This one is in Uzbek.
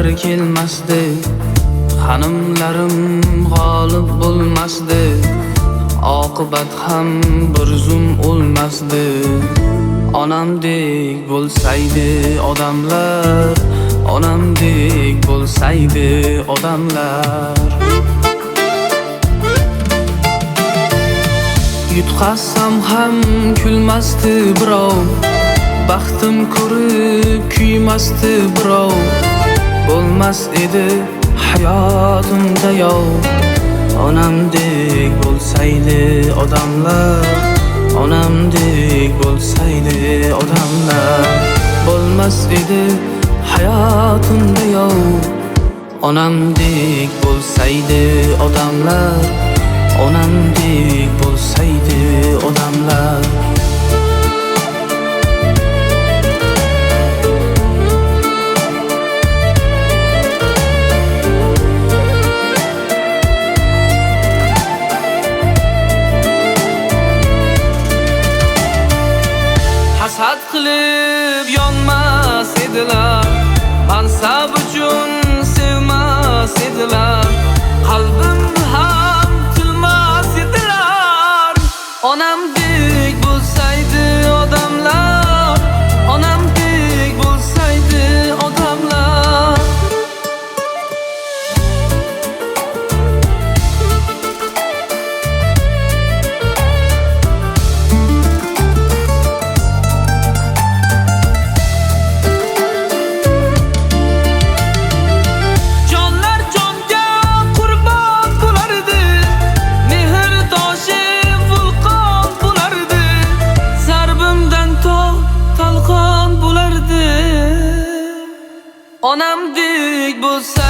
kunlar kelmasdi, xonimlarim g'olib bo'lmasdi, oqibat ham bir zum o'lmasdi. Onamdek bo'lsaydi odamlar, onamdek bo'lsaydi odamlar. Yutqazsam ham kulmasdi birov, baxtim ko'rib kuymasdi birov. Bo'lmas edi hayotimda yov, onamdek bo'lsaydi odamlar, onamdek bo'lsaydi odamlar. Bo'lmas edi hayotimda yov, onamdek bo'lsaydi odamlar, onamdek bo'lsaydi odamlar. Hasad qilib yonmas edilar, mansab uchun sevmas edilar, qalbimni ham tilmas edilar. Onamdek bo'lsaydi odamlar, onamdek bo'lsaydi odamlar. Onamdek bo'lsa